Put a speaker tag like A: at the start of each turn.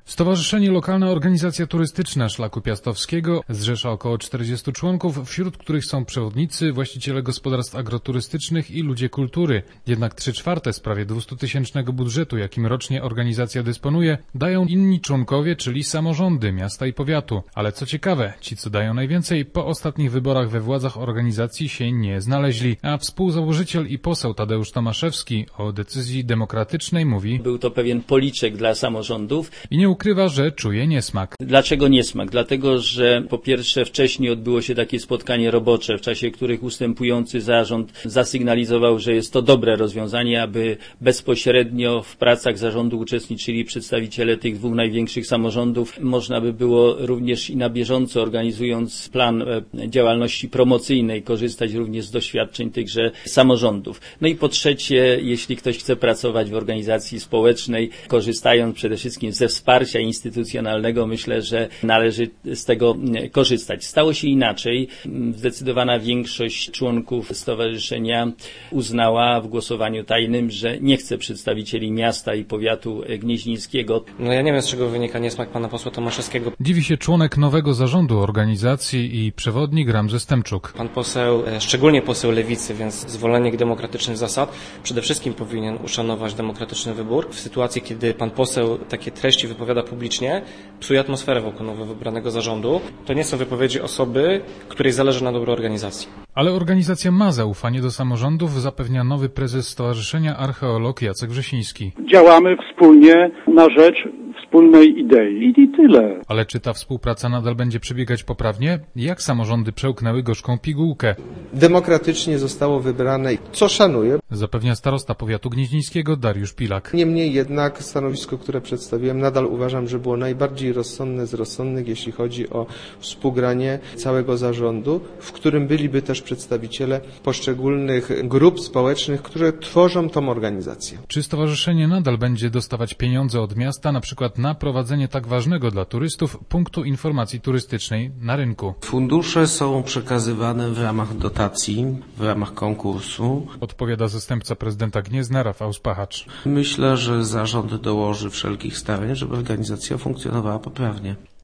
A: Stowarzyszenie Lokalna Organizacja Turystyczna Szlaku Piastowskiego zrzesza około 40 członków, wśród których są przewodnicy, właściciele gospodarstw agroturystycznych i ludzie kultury. Jednak 3/4 z prawie 200-tysięcznego budżetu, jakim rocznie organizacja dysponuje, dają inni członkowie, czyli samorządy miasta i powiatu. Ale co ciekawe, ci co dają najwięcej, po ostatnich wyborach we władzach organizacji się nie znaleźli, a współzałożyciel i poseł Tadeusz Tomaszewski o decyzji demokratycznej mówi:
B: Był to pewien policzek dla samorządów.
A: I nie ukrywa, że czuje niesmak.
B: Dlaczego niesmak? Dlatego, że po pierwsze wcześniej odbyło się takie spotkanie robocze, w czasie których ustępujący zarząd zasygnalizował, że jest to dobre rozwiązanie, aby bezpośrednio w pracach zarządu uczestniczyli przedstawiciele tych dwóch największych samorządów. Można by było również i na bieżąco, organizując plan działalności promocyjnej, korzystać również z doświadczeń tychże samorządów. No i po trzecie, jeśli ktoś chce pracować w organizacji społecznej, korzystając przede wszystkim ze wsparcia instytucjonalnego, myślę, że należy z tego korzystać. Stało się inaczej. Zdecydowana większość członków stowarzyszenia uznała w głosowaniu tajnym, że nie chce przedstawicieli miasta i powiatu gnieźnieńskiego.
C: No ja nie wiem, z czego wynika niesmak pana posła Tomaszewskiego.
A: Dziwi się członek nowego zarządu organizacji i przewodnik Ramzes Temczuk.
C: Pan poseł, szczególnie poseł Lewicy, więc zwolennik demokratycznych zasad, przede wszystkim powinien uszanować demokratyczny wybór. W sytuacji, kiedy pan poseł takie treści wypowiada publicznie, psuje atmosferę wokół nowo wybranego zarządu. To nie są wypowiedzi osoby, której zależy na dobro organizacji.
A: Ale organizacja ma zaufanie do samorządów, zapewnia nowy prezes stowarzyszenia, archeolog Jacek Wrzesiński.
D: Działamy wspólnie na rzecz wspólnej idei i tyle.
A: Ale czy ta współpraca nadal będzie przebiegać poprawnie? Jak samorządy przełknęły gorzką pigułkę?
E: Demokratycznie zostało wybrane, co szanuję.
A: Zapewnia starosta powiatu gnieźnieńskiego Dariusz Pilak.
E: Niemniej jednak stanowisko, które przedstawiłem, nadal uważam, że było najbardziej rozsądne z rozsądnych, jeśli chodzi o współgranie całego zarządu, w którym byliby też przedstawiciele poszczególnych grup społecznych, które tworzą tą organizację.
A: Czy stowarzyszenie nadal będzie dostawać pieniądze od miasta, na przykład na prowadzenie tak ważnego dla turystów punktu informacji turystycznej na rynku?
F: Fundusze są przekazywane w ramach dotacji, w ramach konkursu.
A: Odpowiada zastępca prezydenta Gniezna Rafał Spachacz.
F: Myślę, że zarząd dołoży wszelkich starań, żeby organizacja funkcjonowała poprawnie.